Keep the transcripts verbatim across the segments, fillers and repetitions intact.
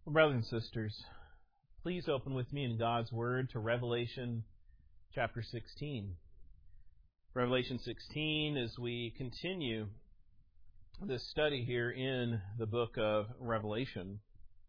Brothers and sisters, please open with me in God's Word to Revelation chapter sixteen. Revelation sixteen, as we continue this study here in the book of Revelation.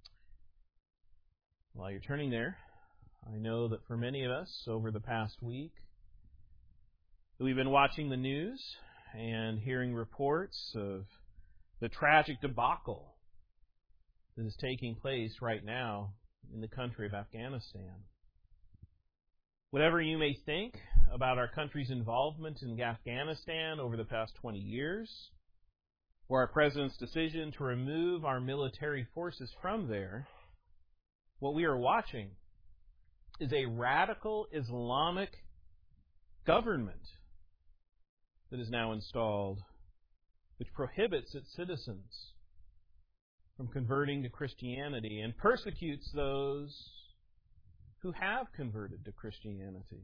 While you're turning there, I know that for many of us over the past week, we've been watching the news and hearing reports of the tragic debacle that is taking place right now in the country of Afghanistan. Whatever you may think about our country's involvement in Afghanistan over the past twenty years, or our President's decision to remove our military forces from there, what we are watching is a radical Islamic government that is now installed, which prohibits its citizens from converting to Christianity and persecutes those who have converted to Christianity.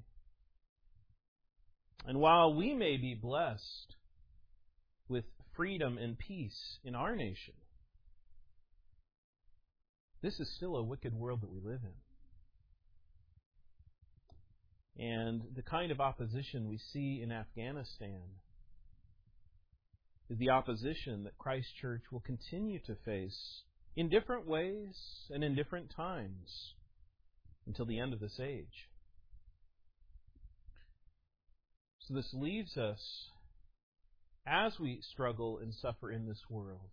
And while we may be blessed with freedom and peace in our nation, this is still a wicked world that we live in. And the kind of opposition we see in Afghanistan is the opposition that Christ Church will continue to face in different ways and in different times until the end of this age. So this leaves us, as we struggle and suffer in this world,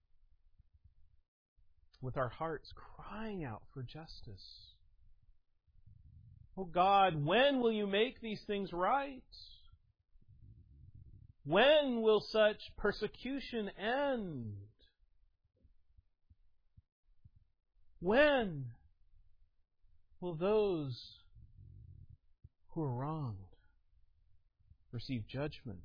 with our hearts crying out for justice. Oh God, when will you make these things right? When will such persecution end? When will those who are wronged receive judgment?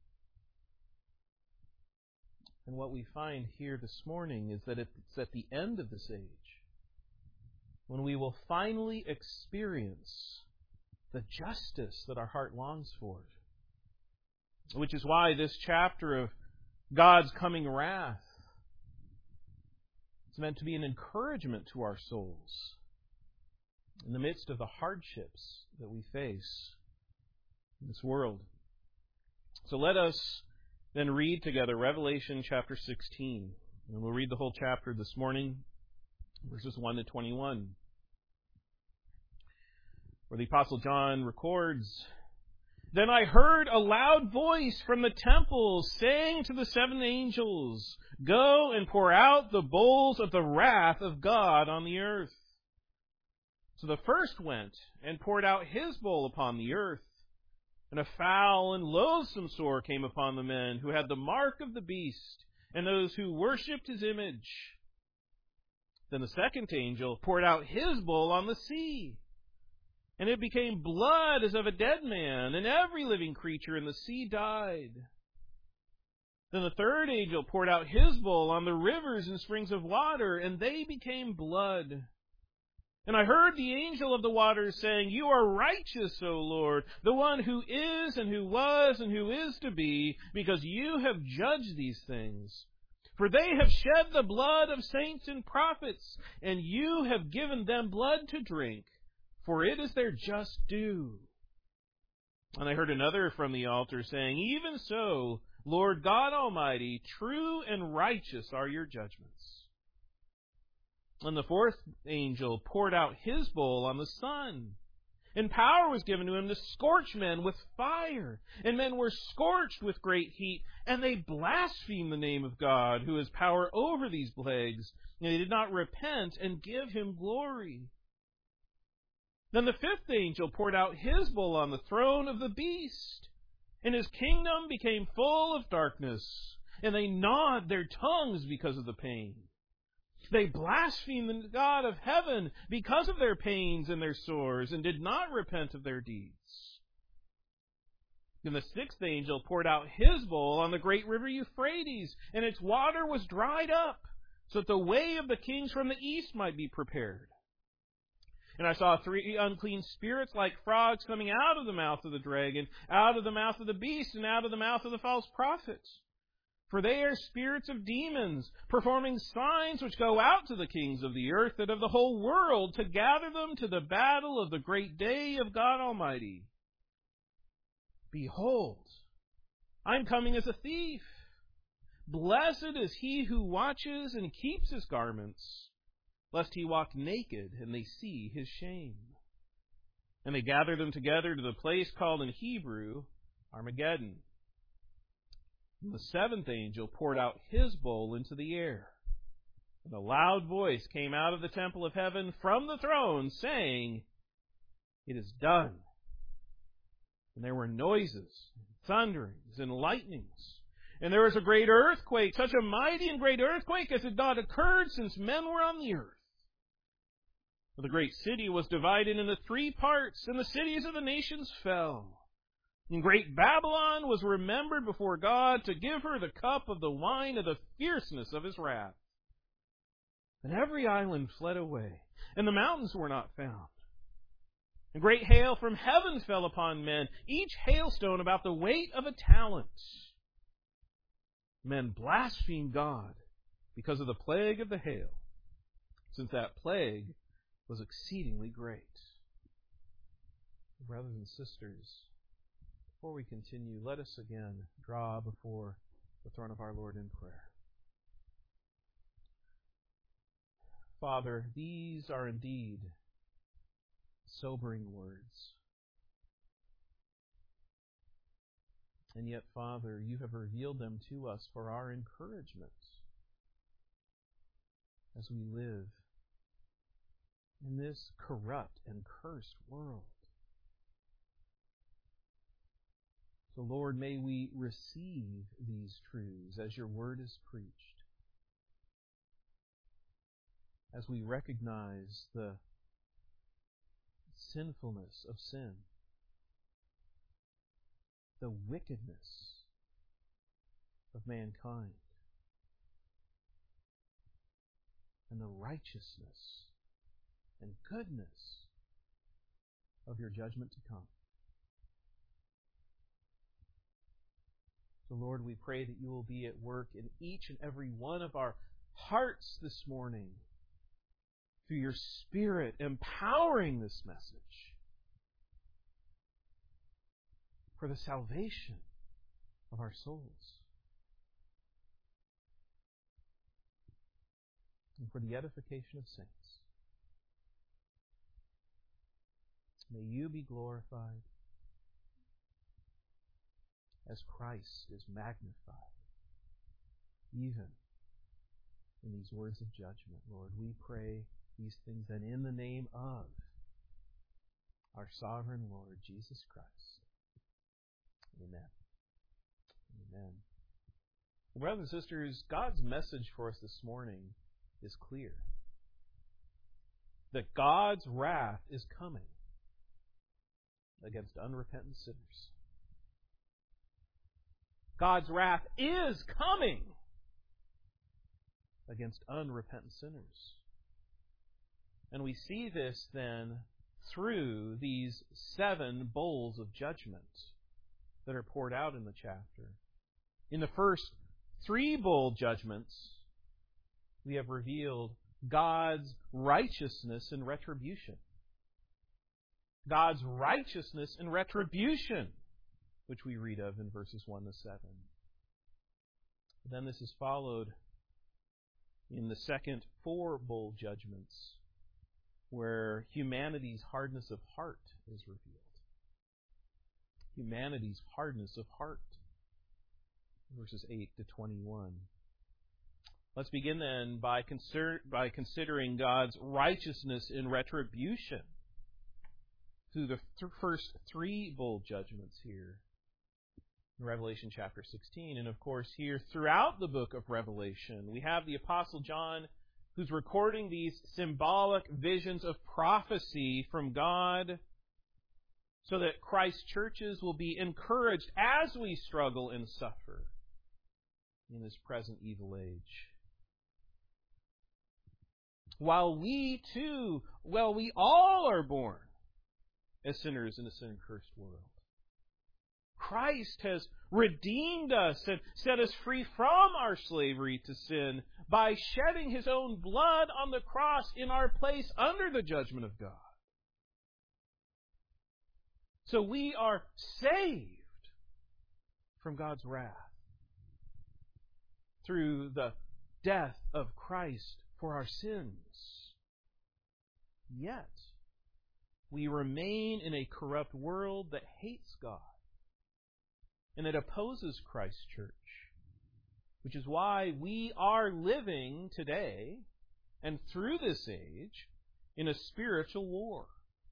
And what we find here this morning is that it's at the end of this age when we will finally experience the justice that our heart longs for. Which is why this chapter of God's coming wrath is meant to be an encouragement to our souls in the midst of the hardships that we face in this world. So let us then read together Revelation chapter sixteen. And we'll read the whole chapter this morning, verses one to twenty-one, where the Apostle John records, "Then I heard a loud voice from the temple saying to the seven angels, 'Go and pour out the bowls of the wrath of God on the earth.' So the first went and poured out his bowl upon the earth. And a foul and loathsome sore came upon the men who had the mark of the beast and those who worshipped his image. Then the second angel poured out his bowl on the sea. And it became blood as of a dead man, and every living creature in the sea died. Then the third angel poured out his bowl on the rivers and springs of water, and they became blood. And I heard the angel of the waters saying, 'You are righteous, O Lord, the one who is and who was and who is to be, because you have judged these things. For they have shed the blood of saints and prophets, and you have given them blood to drink, for it is their just due.' And I heard another from the altar saying, 'Even so, Lord God Almighty, true and righteous are your judgments.' And the fourth angel poured out his bowl on the sun, and power was given to him to scorch men with fire. And men were scorched with great heat, and they blasphemed the name of God, who has power over these plagues, and they did not repent and give him glory. Then the fifth angel poured out his bowl on the throne of the beast, and his kingdom became full of darkness, and they gnawed their tongues because of the pain. They blasphemed the God of heaven because of their pains and their sores, and did not repent of their deeds. Then the sixth angel poured out his bowl on the great river Euphrates, and its water was dried up, so that the way of the kings from the east might be prepared. And I saw three unclean spirits like frogs coming out of the mouth of the dragon, out of the mouth of the beast, and out of the mouth of the false prophet. For they are spirits of demons, performing signs which go out to the kings of the earth and of the whole world to gather them to the battle of the great day of God Almighty. Behold, I am coming as a thief. Blessed is he who watches and keeps his garments, lest he walk naked and they see his shame. And they gathered them together to the place called in Hebrew Armageddon. And the seventh angel poured out his bowl into the air. And a loud voice came out of the temple of heaven from the throne, saying, It is done. And there were noises, thunderings, and lightnings. And there was a great earthquake, such a mighty and great earthquake as had not occurred since men were on the earth. For the great city was divided into three parts, and the cities of the nations fell. And great Babylon was remembered before God to give her the cup of the wine of the fierceness of his wrath. And every island fled away, and the mountains were not found. And great hail from heaven fell upon men, each hailstone about the weight of a talent. Men blasphemed God because of the plague of the hail, since that plague was exceedingly great. Brothers and sisters, before we continue, let us again draw before the throne of our Lord in prayer. Father, these are indeed sobering words. And yet, Father, you have revealed them to us for our encouragement as we live in this corrupt and cursed world. So, Lord, may we receive these truths as your word is preached, as we recognize the sinfulness of sin, the wickedness of mankind, and the righteousness and goodness of your judgment to come. So, Lord, we pray that you will be at work in each and every one of our hearts this morning through your Spirit empowering this message for the salvation of our souls and for the edification of saints. May you be glorified as Christ is magnified, even in these words of judgment. Lord, we pray these things and in the name of our sovereign Lord, Jesus Christ. Amen. Amen. Brothers and sisters, God's message for us this morning is clear. That God's wrath is coming against unrepentant sinners. God's wrath is coming against unrepentant sinners. And we see this then through these seven bowls of judgment that are poured out in the chapter. In the first three bowl judgments, we have revealed God's righteousness and retribution. God's righteousness and retribution, which we read of in verses one to seven. Then this is followed in the second four bowl judgments, where humanity's hardness of heart is revealed. Humanity's hardness of heart. Verses eight to twenty-one. Let's begin then by, consider, by considering God's righteousness in retribution through the th- first three bowl judgments here in Revelation chapter sixteen. And of course here throughout the book of Revelation, we have the Apostle John who's recording these symbolic visions of prophecy from God so that Christ's churches will be encouraged as we struggle and suffer in this present evil age. While we too, well, we all are born as sinners in a sin-cursed world. Christ has redeemed us and set us free from our slavery to sin by shedding His own blood on the cross in our place under the judgment of God. So we are saved from God's wrath through the death of Christ for our sins. Yet, we remain in a corrupt world that hates God and that opposes Christ's church, which is why we are living today and through this age in a spiritual war.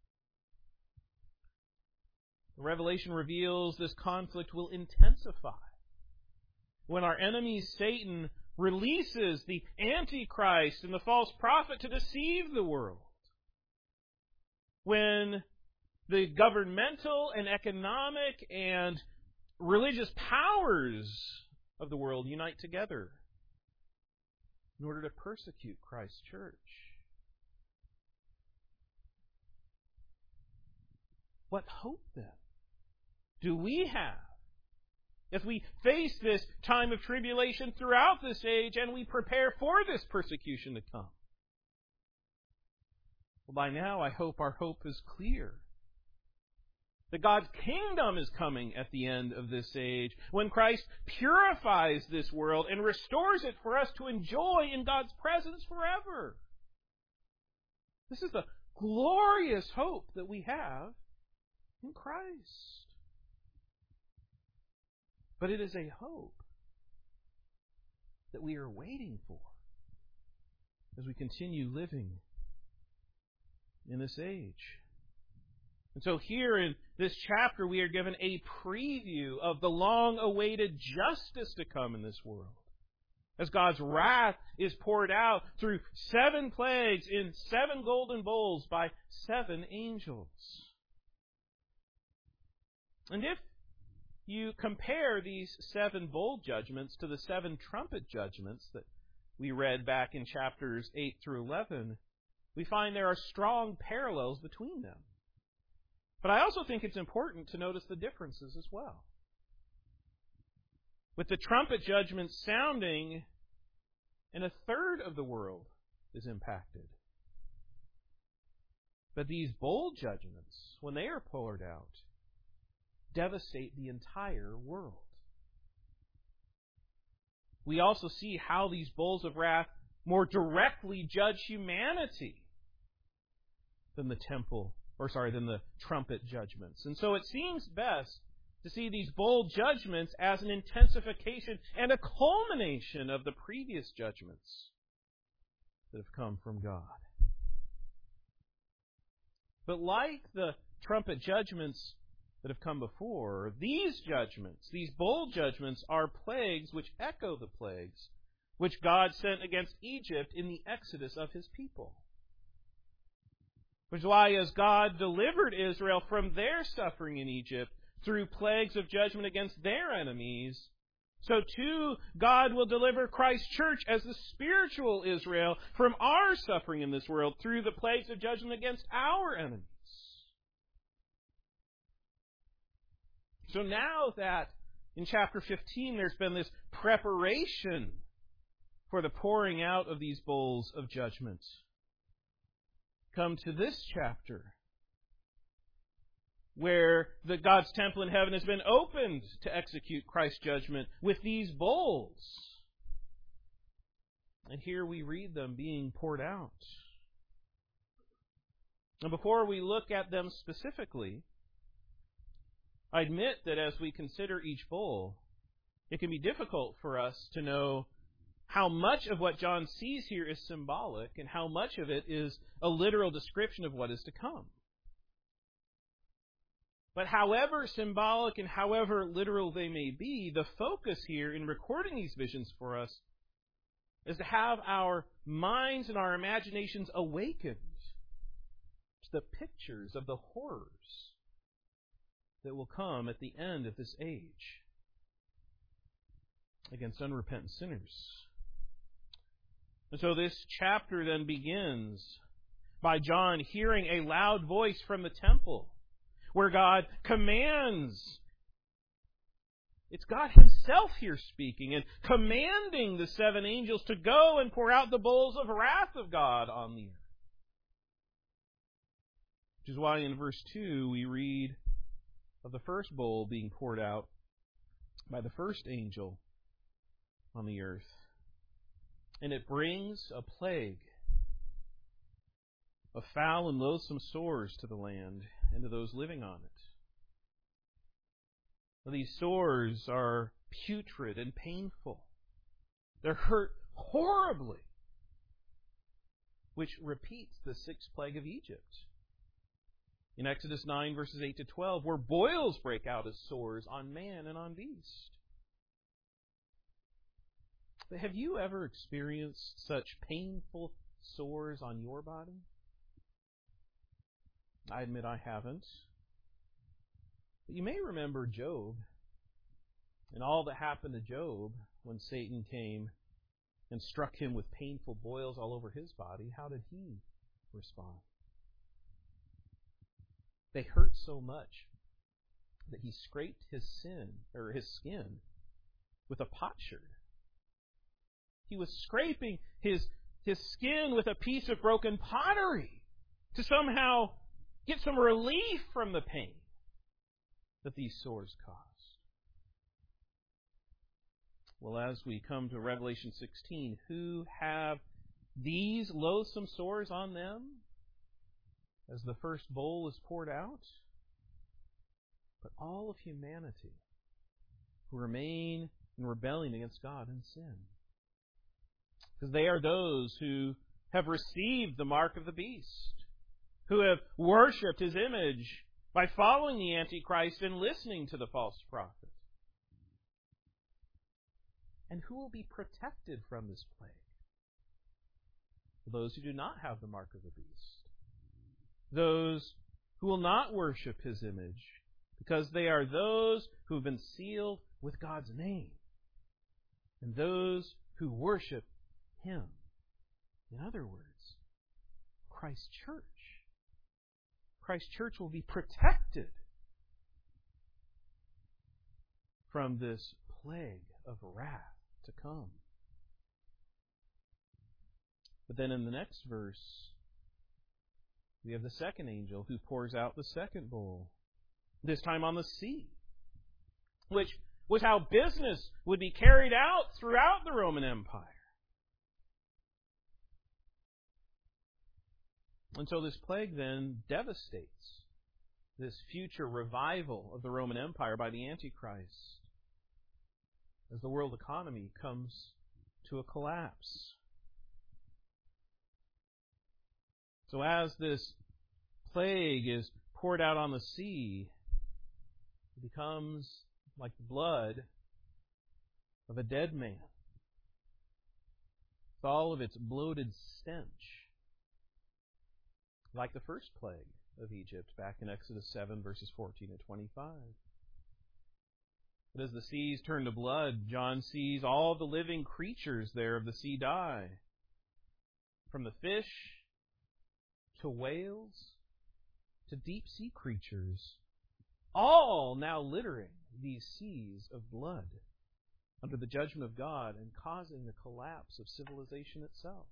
Revelation reveals this conflict will intensify when our enemy Satan releases the Antichrist and the false prophet to deceive the world. When the governmental and economic and religious powers of the world unite together in order to persecute Christ's church. What hope then do we have as we face this time of tribulation throughout this age and we prepare for this persecution to come? Well, by now I hope our hope is clear. That God's kingdom is coming at the end of this age, when Christ purifies this world and restores it for us to enjoy in God's presence forever. This is the glorious hope that we have in Christ. But it is a hope that we are waiting for as we continue living in this age. And so here in this chapter we are given a preview of the long-awaited justice to come in this world, as God's wrath is poured out through seven plagues in seven golden bowls by seven angels. And if you compare these seven bowl judgments to the seven trumpet judgments that we read back in chapters eight through eleven, we find there are strong parallels between them. But I also think it's important to notice the differences as well. With the trumpet judgment sounding, and a third of the world is impacted. But these bowl judgments, when they are poured out, devastate the entire world. We also see how these bowls of wrath more directly judge humanity than the temple, or sorry, than the trumpet judgments. And so it seems best to see these bowl judgments as an intensification and a culmination of the previous judgments that have come from God. But like the trumpet judgments that have come before, these judgments, these bowl judgments, are plagues which echo the plagues which God sent against Egypt in the exodus of His people. Which is why, as God delivered Israel from their suffering in Egypt through plagues of judgment against their enemies, so too God will deliver Christ's church as the spiritual Israel from our suffering in this world through the plagues of judgment against our enemies. So now that in chapter fifteen there's been this preparation for the pouring out of these bowls of judgment, come to this chapter where the God's temple in heaven has been opened to execute Christ's judgment with these bowls. And here we read them being poured out. And before we look at them specifically, I admit that as we consider each bowl, it can be difficult for us to know how much of what John sees here is symbolic and how much of it is a literal description of what is to come. But however symbolic and however literal they may be, the focus here in recording these visions for us is to have our minds and our imaginations awakened to the pictures of the horrors that will come at the end of this age against unrepentant sinners. And so this chapter then begins by John hearing a loud voice from the temple, where God commands It's God Himself here speaking and commanding the seven angels to go and pour out the bowls of wrath of God on the earth. Which is why in verse two we read of the first bowl being poured out by the first angel on the earth. And it brings a plague of foul and loathsome sores to the land and to those living on it. These sores are putrid and painful. They're hurt horribly, which repeats the sixth plague of Egypt. In Exodus nine, verses eight to twelve, where boils break out as sores on man and on beast. But have you ever experienced such painful sores on your body? I admit I haven't. But you may remember Job and all that happened to Job when Satan came and struck him with painful boils all over his body. How did he respond? They hurt so much that he scraped his sin or his skin with a potsherd. He was scraping his his skin with a piece of broken pottery to somehow get some relief from the pain that these sores caused. Well, as we come to Revelation sixteen, who have these loathsome sores on them as the first bowl is poured out? But all of humanity who remain in rebellion against God and sin. Because they are those who have received the mark of the beast, who have worshipped His image by following the Antichrist and listening to the false prophet. And who will be protected from this plague? Those who do not have the mark of the beast. Those who will not worship His image, because they are those who have been sealed with God's name. And those who worship Him. In other words, Christ's church. Christ's church will be protected from this plague of wrath to come. But then in the next verse, we have the second angel who pours out the second bowl, this time on the sea, which was how business would be carried out throughout the Roman Empire. And so this plague then devastates this future revival of the Roman Empire by the Antichrist as the world economy comes to a collapse. So as this plague is poured out on the sea, it becomes like the blood of a dead man, with all of its bloated stench, like the first plague of Egypt back in Exodus seven, verses fourteen to twenty-five. But as the seas turn to blood, John sees all the living creatures there of the sea die, from the fish to whales to deep-sea creatures, all now littering these seas of blood under the judgment of God and causing the collapse of civilization itself.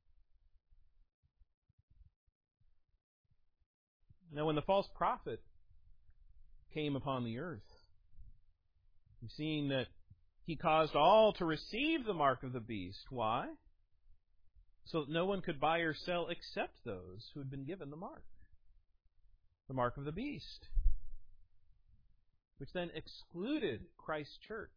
Now, when the false prophet came upon the earth, we've seen that he caused all to receive the mark of the beast. Why? So that no one could buy or sell except those who had been given the mark. The mark of the beast. Which then excluded Christ's church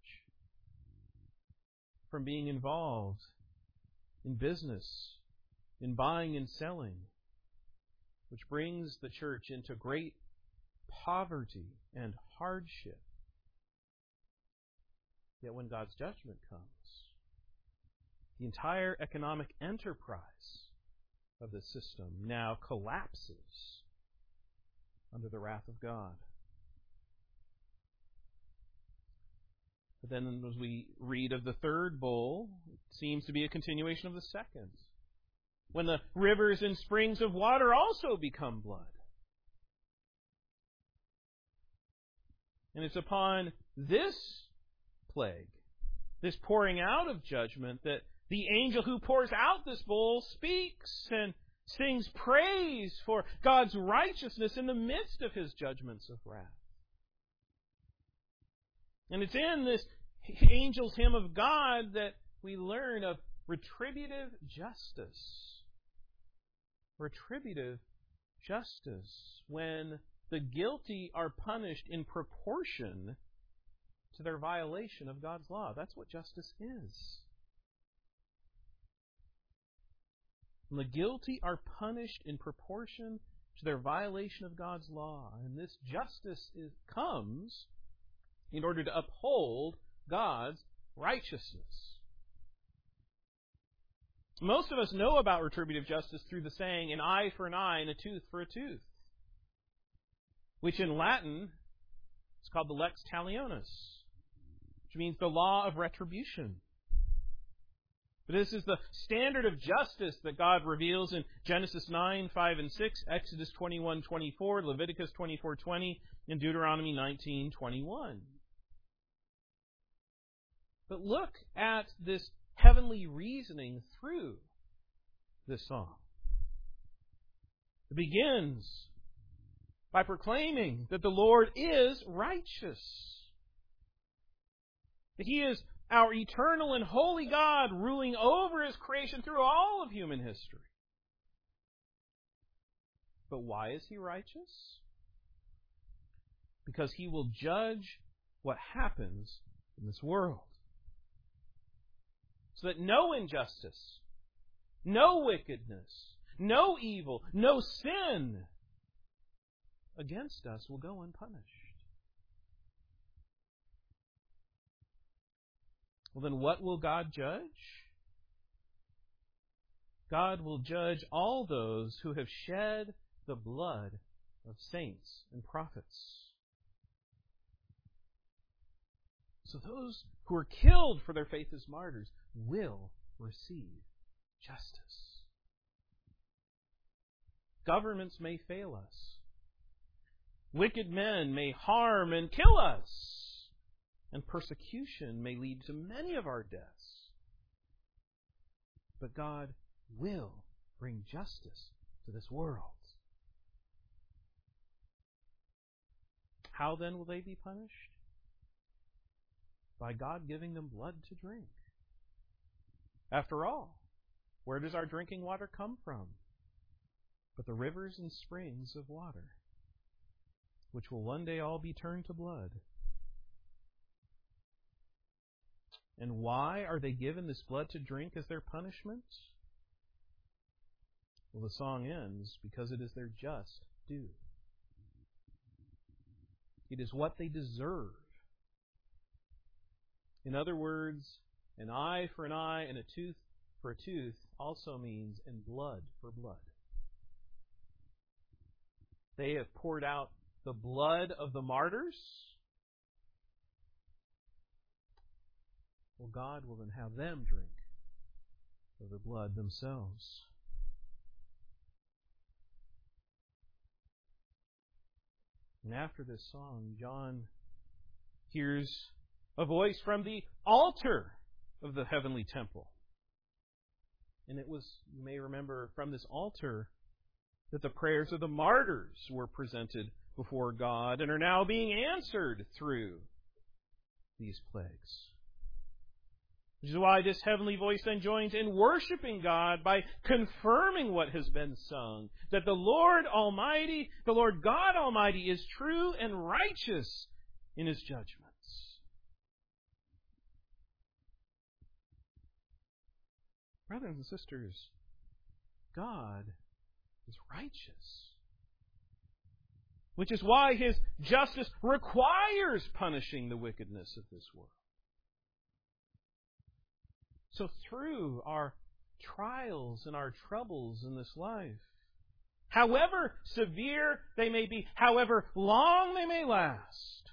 from being involved in business, in buying and selling, which brings the church into great poverty and hardship. Yet when God's judgment comes, the entire economic enterprise of the system now collapses under the wrath of God. But then as we read of the third bowl, it seems to be a continuation of the second, when the rivers and springs of water also become blood. And it's upon this plague, this pouring out of judgment, that the angel who pours out this bowl speaks and sings praise for God's righteousness in the midst of His judgments of wrath. And it's in this angel's hymn of God that we learn of retributive justice. Retributive justice, when the guilty are punished in proportion to their violation of God's law. That's what justice is. And the guilty are punished in proportion to their violation of God's law. And this justice is, comes in order to uphold God's righteousness. Most of us know about retributive justice through the saying, an eye for an eye and a tooth for a tooth, which in Latin is called the lex talionis, which means the law of retribution. But this is the standard of justice that God reveals in Genesis nine, five, and six, Exodus twenty-one, twenty-four, Leviticus twenty-four, twenty, and Deuteronomy nineteen, twenty-one. But look at this heavenly reasoning through this song. It begins by proclaiming that the Lord is righteous, that He is our eternal and holy God ruling over His creation through all of human history. But why is He righteous? Because He will judge what happens in this world, so that no injustice, no wickedness, no evil, no sin against us will go unpunished. Well, then what will God judge? God will judge all those who have shed the blood of saints and prophets. So those who are killed for their faith as martyrs will receive justice. Governments may fail us. Wicked men may harm and kill us. And persecution may lead to many of our deaths. But God will bring justice to this world. How then will they be punished? By God giving them blood to drink. After all, where does our drinking water come from? But the rivers and springs of water, which will one day all be turned to blood. And why are they given this blood to drink as their punishment? Well, the song ends, because it is their just due. It is what they deserve. In other words, an eye for an eye and a tooth for a tooth also means and blood for blood. They have poured out the blood of the martyrs. Well, God will then have them drink of the blood themselves. And after this song, John hears a voice from the altar of the heavenly temple. And it was, you may remember, from this altar that the prayers of the martyrs were presented before God and are now being answered through these plagues. Which is why this heavenly voice then joins in worshiping God by confirming what has been sung, that the Lord Almighty, the Lord God Almighty, is true and righteous in His judgments. Brothers and sisters, God is righteous. Which is why His justice requires punishing the wickedness of this world. So through our trials and our troubles in this life, however severe they may be, however long they may last,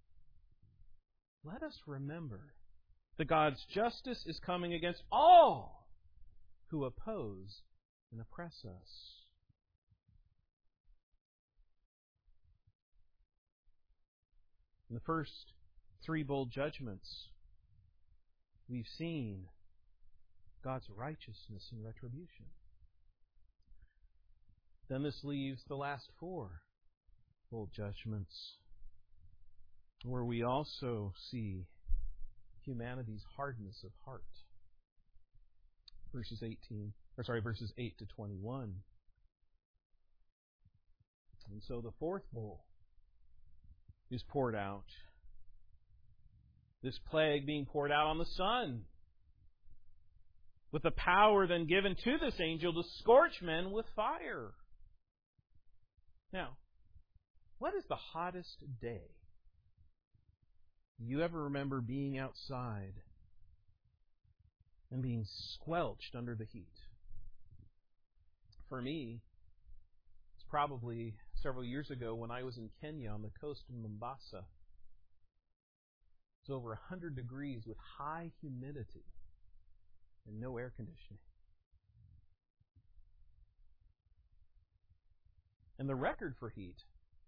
let us remember that God's justice is coming against all who oppose and oppress us. In the first three bold judgments, we've seen God's righteousness and retribution. Then this leaves the last four bold judgments, where we also see humanity's hardness of heart. Verses eighteen, or sorry, verses eight to twenty-one. And so the fourth bowl is poured out. This plague being poured out on the sun, with the power then given to this angel to scorch men with fire. Now, what is the hottest day you ever remember being outside and being squelched under the heat? For me, it's probably several years ago when I was in Kenya on the coast of Mombasa. It's over one hundred degrees with high humidity and no air conditioning. And the record for heat,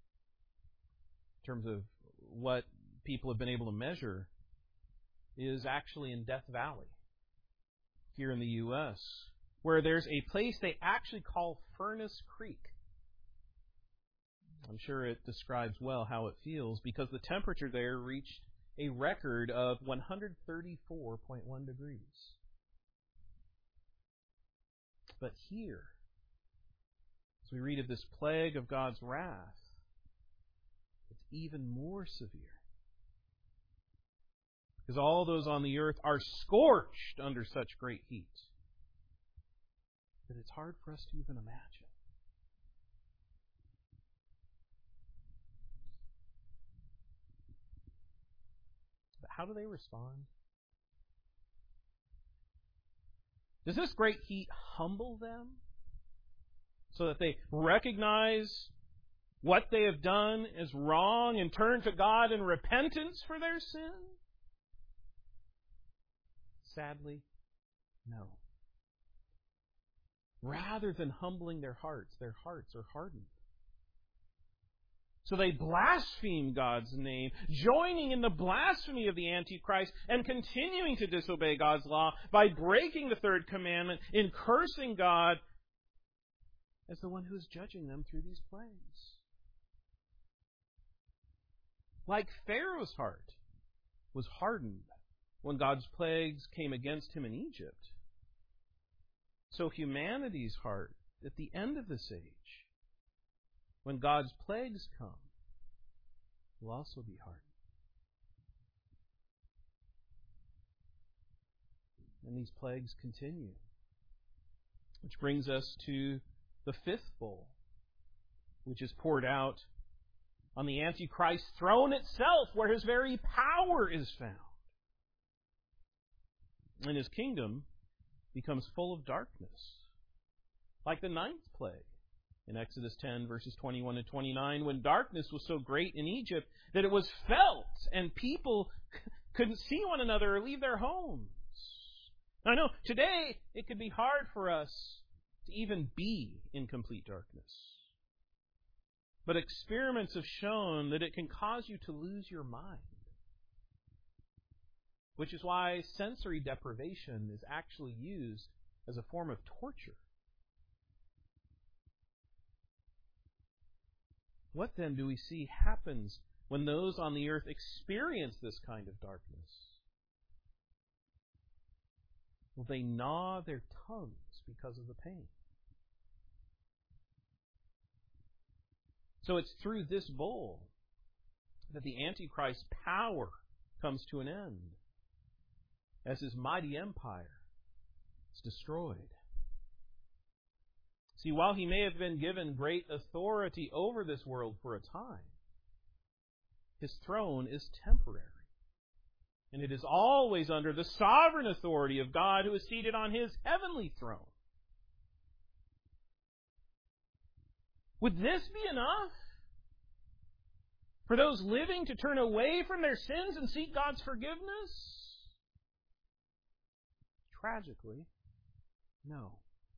in terms of what people have been able to measure, is actually in Death Valley, here in the U S, where there's a place they actually call Furnace Creek. I'm sure it describes well how it feels, because the temperature there reached a record of one hundred thirty-four point one degrees. But here, as we read of this plague of God's wrath, it's even more severe. Because all those on the earth are scorched under such great heat that it's hard for us to even imagine. But how do they respond? Does this great heat humble them so that they recognize what they have done is wrong and turn to God in repentance for their sin? Sadly, no. Rather than humbling their hearts, their hearts are hardened. So they blaspheme God's name, joining in the blasphemy of the Antichrist and continuing to disobey God's law by breaking the third commandment, in cursing God as the one who is judging them through these plagues. Like Pharaoh's heart was hardened when God's plagues came against him in Egypt, so humanity's heart at the end of this age, when God's plagues come, will also be hardened. And these plagues continue. Which brings us to the fifth bowl, which is poured out on the Antichrist's throne itself, where his very power is found. And his kingdom becomes full of darkness, like the ninth plague in Exodus ten, verses twenty-one and twenty-nine, when darkness was so great in Egypt that it was felt and people couldn't see one another or leave their homes. Now, I know today it could be hard for us to even be in complete darkness. But experiments have shown that it can cause you to lose your mind. Which is why sensory deprivation is actually used as a form of torture. What then do we see happens when those on the earth experience this kind of darkness? Well, they gnaw their tongues because of the pain. So it's through this bowl that the Antichrist's power comes to an end, as his mighty empire is destroyed. See, while he may have been given great authority over this world for a time, his throne is temporary. And it is always under the sovereign authority of God, who is seated on his heavenly throne. Would this be enough for those living to turn away from their sins and seek God's forgiveness? Tragically, no.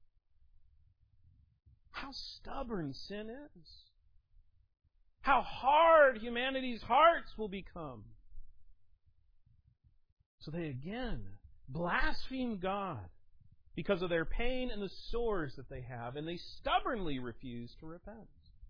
How stubborn sin is. How hard humanity's hearts will become. So they again blaspheme God because of their pain and the sores that they have, and they stubbornly refuse to repent.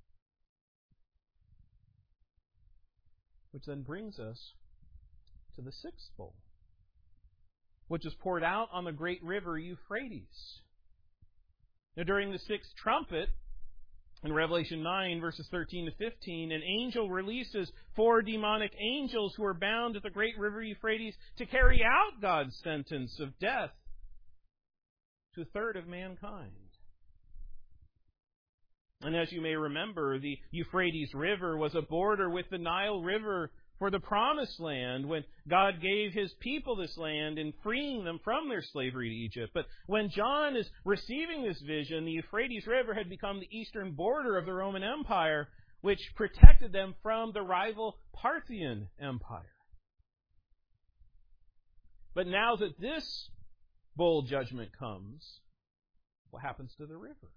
Which then brings us to the sixth bowl, which is poured out on the great river Euphrates. Now, during the sixth trumpet, in Revelation nine, verses thirteen to fifteen, an angel releases four demonic angels who are bound at the great river Euphrates to carry out God's sentence of death to a third of mankind. And as you may remember, the Euphrates River was a border with the Nile River for the Promised Land when God gave His people this land and freeing them from their slavery to Egypt. But when John is receiving this vision, the Euphrates River had become the eastern border of the Roman Empire, which protected them from the rival Parthian Empire. But now that this bowl judgment comes, what happens to the river?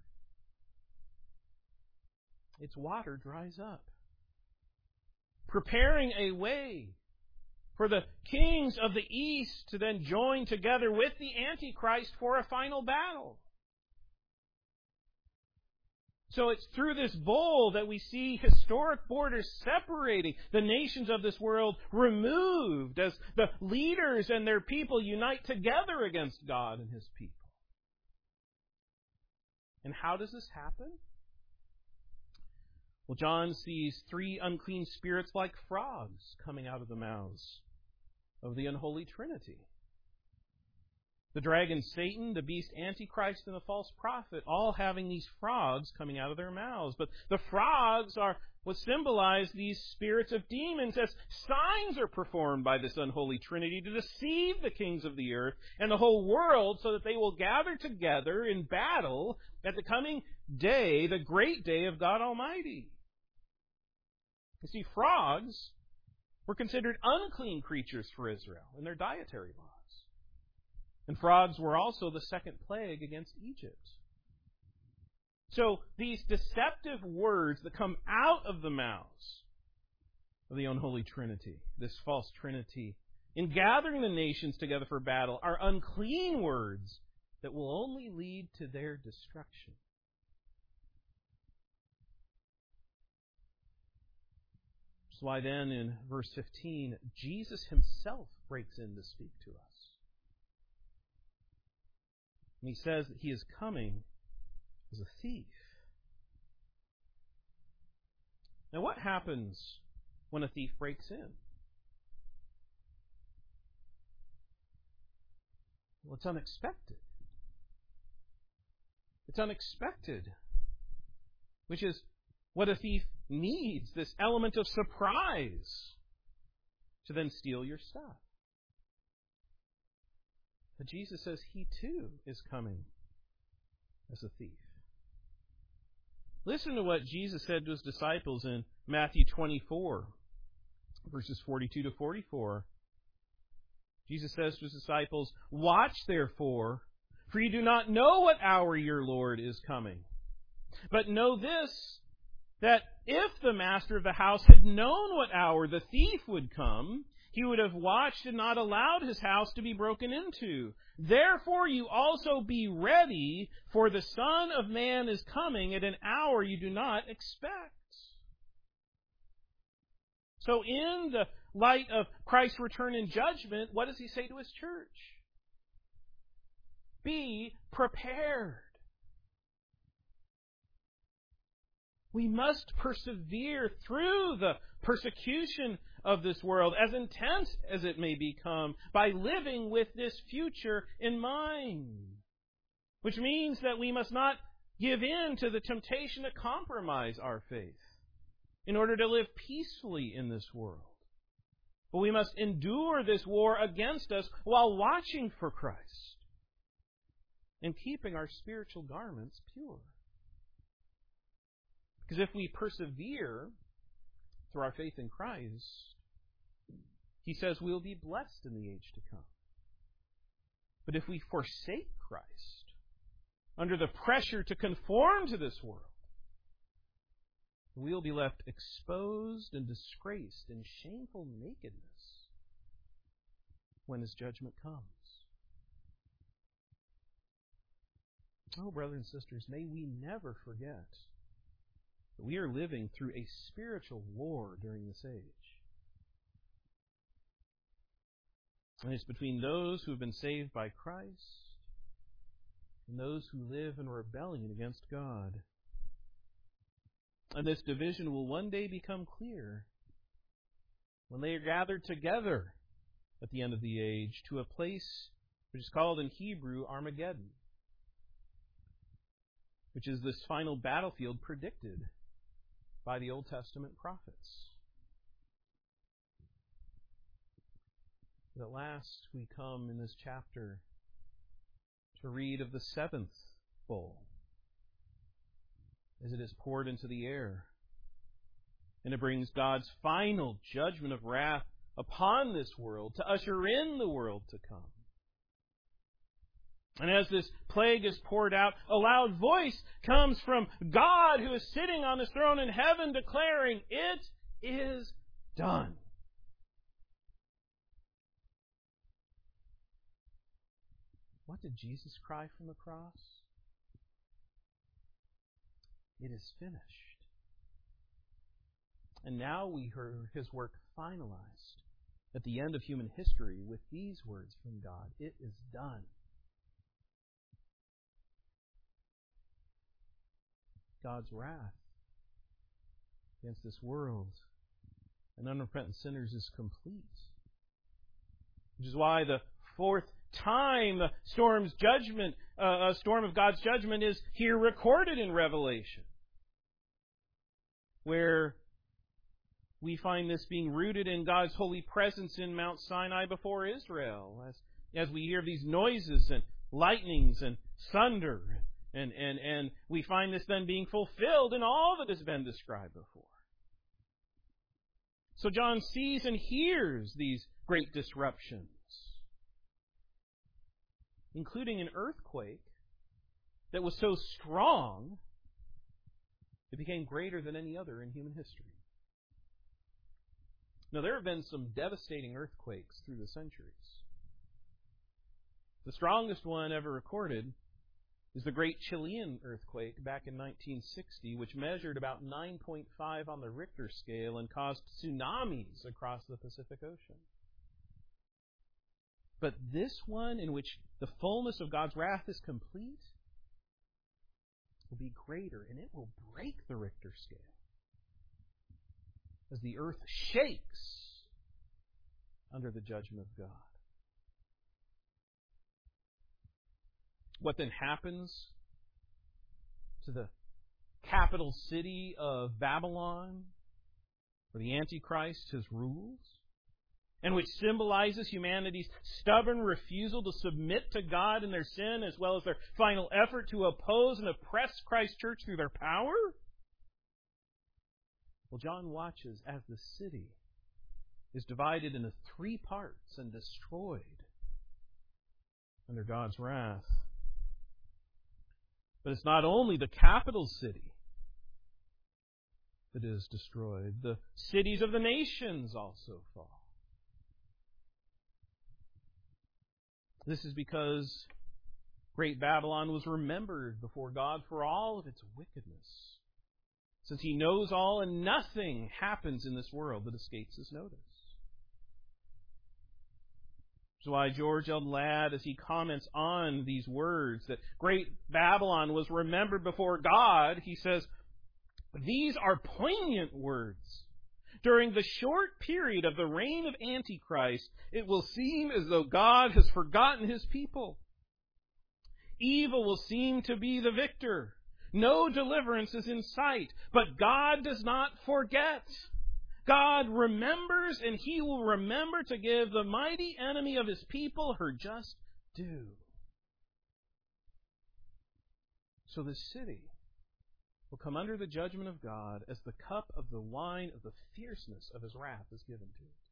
Its water dries up, preparing a way for the kings of the east to then join together with the Antichrist for a final battle. So it's through this bowl that we see historic borders separating the nations of this world removed as the leaders and their people unite together against God and His people. And how does this happen? Well, John sees three unclean spirits like frogs coming out of the mouths of the unholy Trinity. The dragon Satan, the beast Antichrist, and the false prophet, all having these frogs coming out of their mouths. But the frogs are what symbolize these spirits of demons, as signs are performed by this unholy Trinity to deceive the kings of the earth and the whole world so that they will gather together in battle at the coming day, the great day of God Almighty. You see, frogs were considered unclean creatures for Israel in their dietary laws. And frogs were also the second plague against Egypt. So these deceptive words that come out of the mouths of the unholy Trinity, this false Trinity, in gathering the nations together for battle, are unclean words that will only lead to their destruction. That's why then in verse fifteen, Jesus Himself breaks in to speak to us. And He says that He is coming as a thief. Now, what happens when a thief breaks in? Well, it's unexpected. It's unexpected, which is what a thief needs, this element of surprise to then steal your stuff. But Jesus says He too is coming as a thief. Listen to what Jesus said to His disciples in Matthew twenty-four, verses forty-two to forty-four. Jesus says to His disciples, "Watch therefore, for you do not know what hour your Lord is coming. But know this, that if the master of the house had known what hour the thief would come, he would have watched and not allowed his house to be broken into. Therefore you also be ready, for the Son of Man is coming at an hour you do not expect." So in the light of Christ's return in judgment, what does He say to His church? Be prepared. We must persevere through the persecution of this world, as intense as it may become, by living with this future in mind. Which means that we must not give in to the temptation to compromise our faith in order to live peacefully in this world. But we must endure this war against us while watching for Christ and keeping our spiritual garments pure. Because if we persevere through our faith in Christ, He says we'll be blessed in the age to come. But if we forsake Christ under the pressure to conform to this world, we'll be left exposed and disgraced in shameful nakedness when His judgment comes. Oh, brothers and sisters, may we never forget that we are living through a spiritual war during this age. And it's between those who have been saved by Christ and those who live in rebellion against God. And this division will one day become clear when they are gathered together at the end of the age to a place which is called in Hebrew Armageddon, which is this final battlefield predicted by the Old Testament prophets. But at last we come in this chapter to read of the seventh bowl as it is poured into the air. And it brings God's final judgment of wrath upon this world to usher in the world to come. And as this plague is poured out, a loud voice comes from God who is sitting on His throne in heaven declaring, "It is done." What did Jesus cry from the cross? It is finished. And now we hear His work finalized at the end of human history with these words from God: "It is done." God's wrath against this world and unrepentant sinners is complete. Which is why the fourth time a storm's judgment, uh, a storm of God's judgment is here recorded in Revelation, where we find this being rooted in God's holy presence in Mount Sinai before Israel, as, as we hear these noises and lightnings and thunder. And, and, and we find this then being fulfilled in all that has been described before. So John sees and hears these great disruptions, including an earthquake that was so strong it became greater than any other in human history. Now, there have been some devastating earthquakes through the centuries. The strongest one ever recorded is the Great Chilean earthquake back in nineteen sixty, which measured about nine point five on the Richter scale and caused tsunamis across the Pacific Ocean. But this one, in which the fullness of God's wrath is complete, will be greater, and it will break the Richter scale as the earth shakes under the judgment of God. What then happens to the capital city of Babylon, where the Antichrist has rules, and which symbolizes humanity's stubborn refusal to submit to God in their sin, as well as their final effort to oppose and oppress Christ's church through their power? Well, John watches as the city is divided into three parts and destroyed under God's wrath. But it's not only the capital city that is destroyed. The cities of the nations also fall. This is because great Babylon was remembered before God for all of its wickedness, since He knows all and nothing happens in this world that escapes His notice. That's why George Eldon Ladd, as he comments on these words, that great Babylon was remembered before God, he says, these are poignant words. During the short period of the reign of Antichrist, it will seem as though God has forgotten His people. Evil will seem to be the victor. No deliverance is in sight, but God does not forget. God remembers, and He will remember to give the mighty enemy of His people her just due. So this city will come under the judgment of God as the cup of the wine of the fierceness of His wrath is given to it.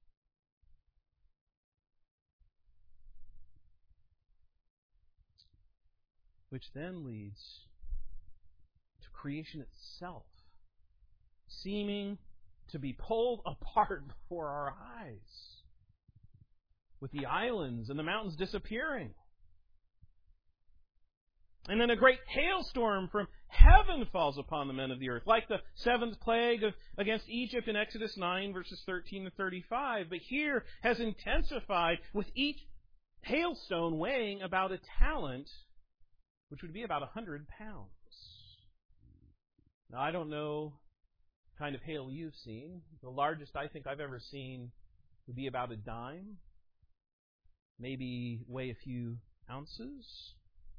Which then leads to creation itself, seeming to be pulled apart before our eyes, with the islands and the mountains disappearing. And then a great hailstorm from heaven falls upon the men of the earth, like the seventh plague of, against Egypt in Exodus nine, verses thirteen to thirty-five. But here has intensified with each hailstone weighing about a talent, which would be about one hundred pounds. Now, I don't know what kind of hail you've seen. The largest I think I've ever seen would be about a dime, maybe weigh a few ounces.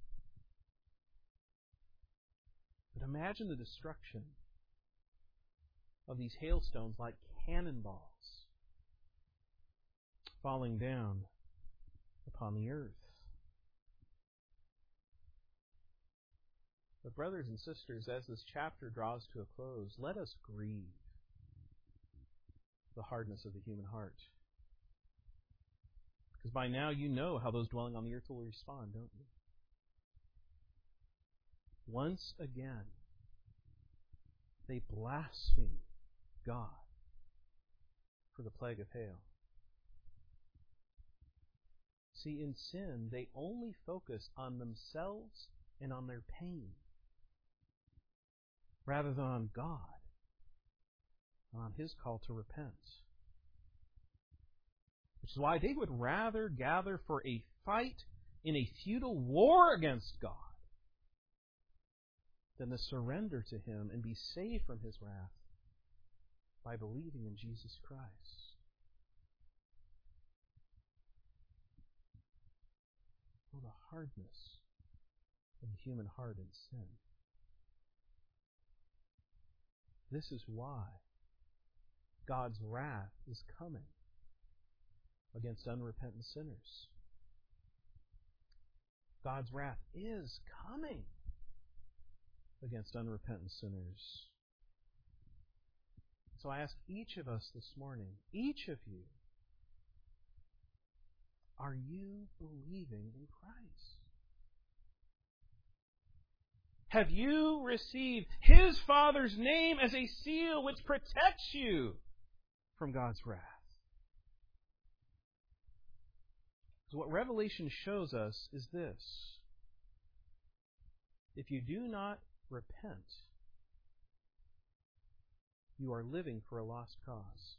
But imagine the destruction of these hailstones like cannonballs falling down upon the earth. But brothers and sisters, as this chapter draws to a close, let us grieve the hardness of the human heart. Because by now you know how those dwelling on the earth will respond, don't you? Once again, they blaspheme God for the plague of hail. See, in sin, they only focus on themselves and on their pain, rather than on God, on His call to repent. Which is why they would rather gather for a fight in a futile war against God than to surrender to Him and be saved from His wrath by believing in Jesus Christ. Oh, the hardness of the human heart in sin. This is why God's wrath is coming against unrepentant sinners. God's wrath is coming against unrepentant sinners. So I ask each of us this morning, each of you, are you believing in Christ? Have you received His Father's name as a seal which protects you from God's wrath? So what Revelation shows us is this. If you do not repent, you are living for a lost cause.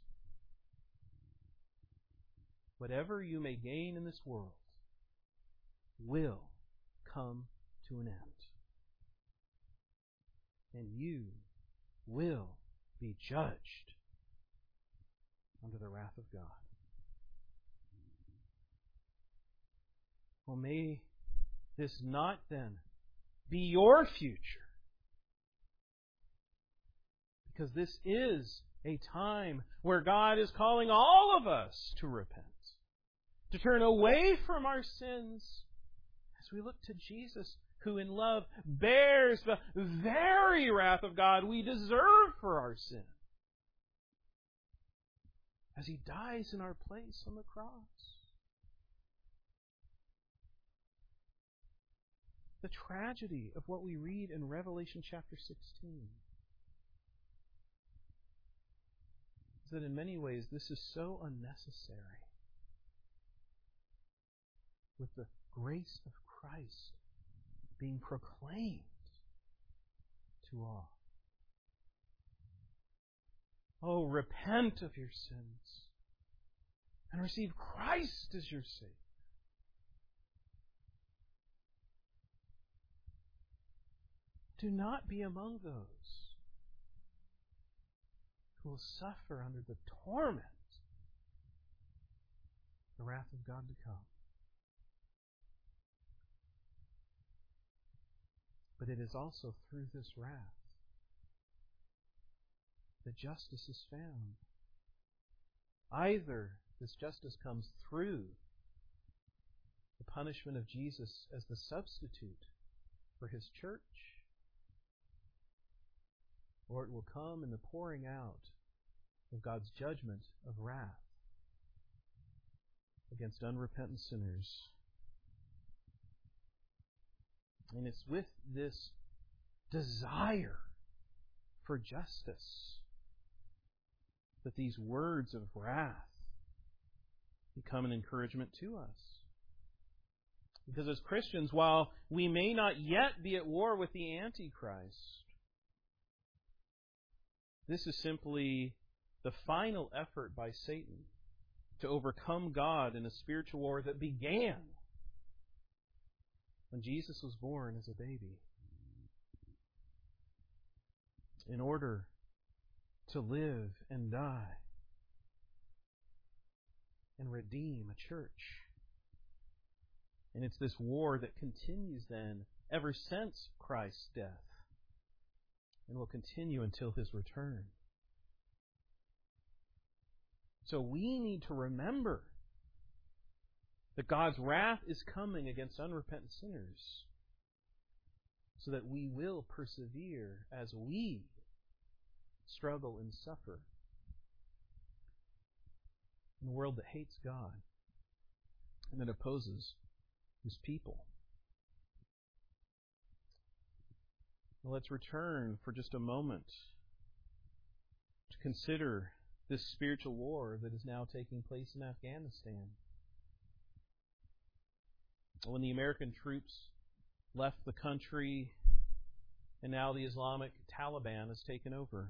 Whatever you may gain in this world will come to an end. And you will be judged under the wrath of God. Well, may this not then be your future, because this is a time where God is calling all of us to repent, to turn away from our sins as we look to Jesus, who in love bears the very wrath of God we deserve for our sin, as He dies in our place on the cross. The tragedy of what we read in Revelation chapter sixteen is that in many ways this is so unnecessary, with the grace of Christ being proclaimed to all. Oh, repent of your sins and receive Christ as your Savior. Do not be among those who will suffer under the torment, the wrath of God to come. But it is also through this wrath that justice is found. Either this justice comes through the punishment of Jesus as the substitute for His church, or it will come in the pouring out of God's judgment of wrath against unrepentant sinners. And it's with this desire for justice that these words of wrath become an encouragement to us. Because as Christians, while we may not yet be at war with the Antichrist, this is simply the final effort by Satan to overcome God in a spiritual war that began when Jesus was born as a baby, in order to live and die and redeem a church. And it's this war that continues then ever since Christ's death and will continue until His return. So we need to remember that God's wrath is coming against unrepentant sinners so that we will persevere as we struggle and suffer in a world that hates God and that opposes His people. Well, let's return for just a moment to consider this spiritual war that is now taking place in Afghanistan. When the American troops left the country and now the Islamic Taliban has taken over.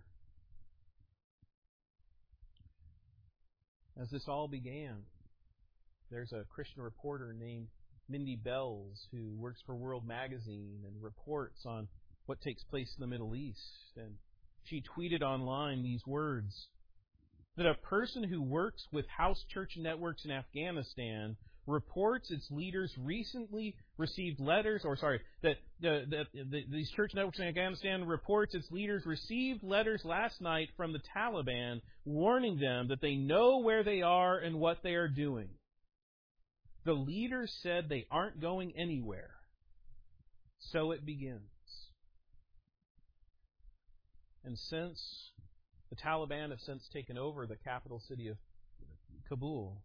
As this all began, there's a Christian reporter named Mindy Bells who works for World Magazine and reports on what takes place in the Middle East. And she tweeted online these words, that a person who works with house church networks in Afghanistan reports its leaders recently received letters, or sorry, that the, the, the, these church networks in Afghanistan reports its leaders received letters last night from the Taliban warning them that they know where they are and what they are doing. The leaders said they aren't going anywhere. So it begins. And since the Taliban have since taken over the capital city of Kabul,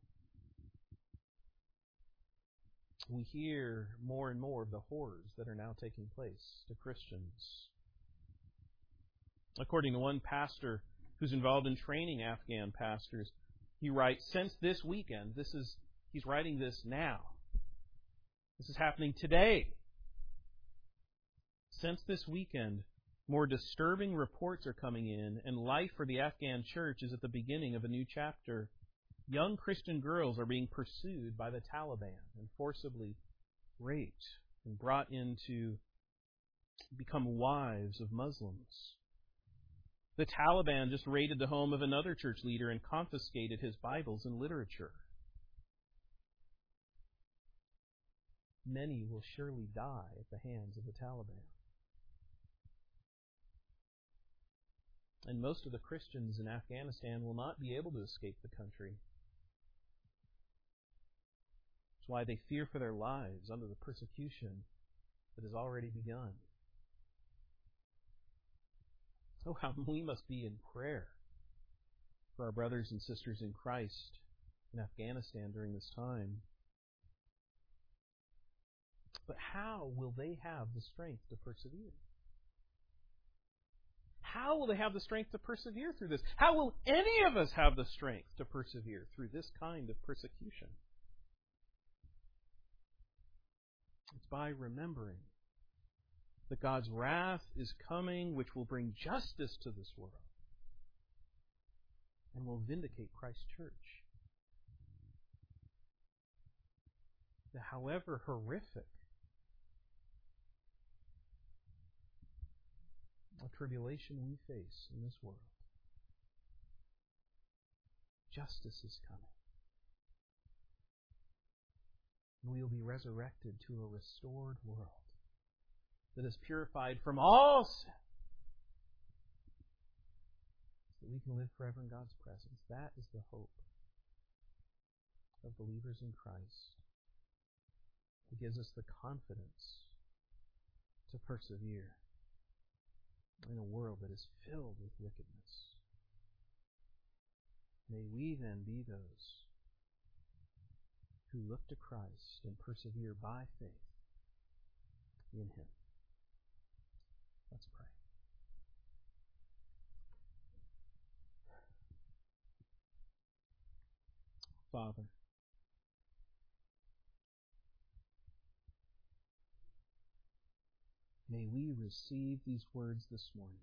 we hear more and more of the horrors that are now taking place to Christians. According to one pastor who's involved in training Afghan pastors, he writes, since this weekend, this is he's writing this now. This is happening today. Since this weekend, more disturbing reports are coming in, and life for the Afghan church is at the beginning of a new chapter. Young Christian girls are being pursued by the Taliban and forcibly raped and brought in to become wives of Muslims. The Taliban just raided the home of another church leader and confiscated his Bibles and literature. Many will surely die at the hands of the Taliban. And most of the Christians in Afghanistan will not be able to escape the country. That's why they fear for their lives under the persecution that has already begun. Oh, how we must be in prayer for our brothers and sisters in Christ in Afghanistan during this time. But how will they have the strength to persevere? How will they have the strength to persevere through this? How will any of us have the strength to persevere through this kind of persecution? It's by remembering that God's wrath is coming, which will bring justice to this world and will vindicate Christ's church. That however horrific a tribulation we face in this world, justice is coming. And we will be resurrected to a restored world that is purified from all sin, so that we can live forever in God's presence. That is the hope of believers in Christ. It gives us the confidence to persevere in a world that is filled with wickedness. May we then be those who look to Christ and persevere by faith in Him. Let's pray. Father, May we receive these words this morning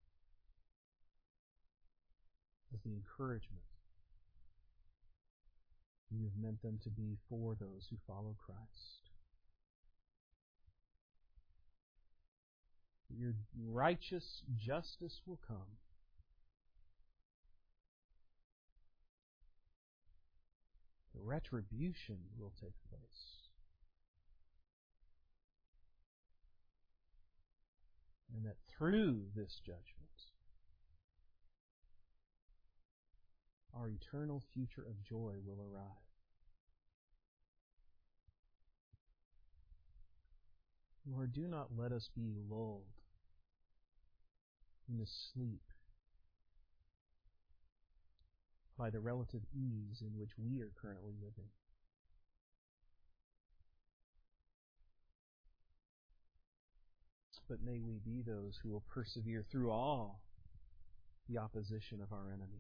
as the encouragement you have meant them to be for those who follow Christ. Your righteous justice will come. The retribution will take place. And that through this judgment, our eternal future of joy will arrive. Lord, do not let us be lulled in the sleep by the relative ease in which we are currently living. But may we be those who will persevere through all the opposition of our enemy.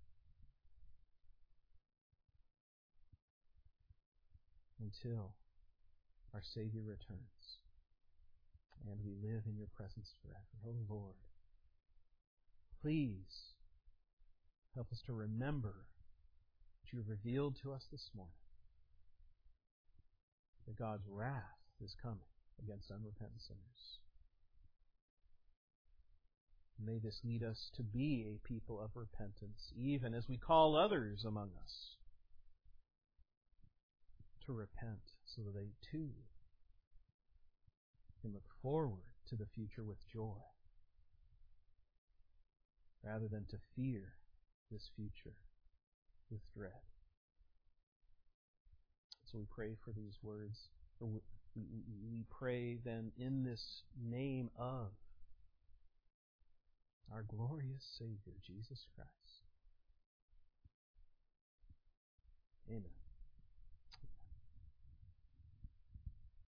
Until our Savior returns and we live in your presence forever. Oh Lord, please help us to remember what you have revealed to us this morning, that God's wrath is coming against unrepentant sinners. May this lead us to be a people of repentance, even as we call others among us to repent, so that they too can look forward to the future with joy, rather than to fear this future with dread. So we pray for these words, or we, we, we pray then in this name of our glorious Savior, Jesus Christ. Amen.